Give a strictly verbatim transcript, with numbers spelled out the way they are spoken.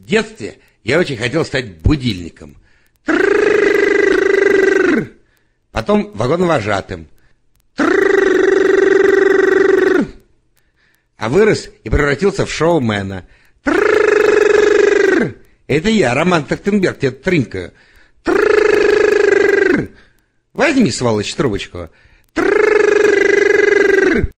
В детстве я очень хотел стать будильником. Потом вагоновожатым. А вырос и превратился в шоумена. Это я, Роман Трахтенберг, тебе трынкаю. Возьми, сволочь, трубочку.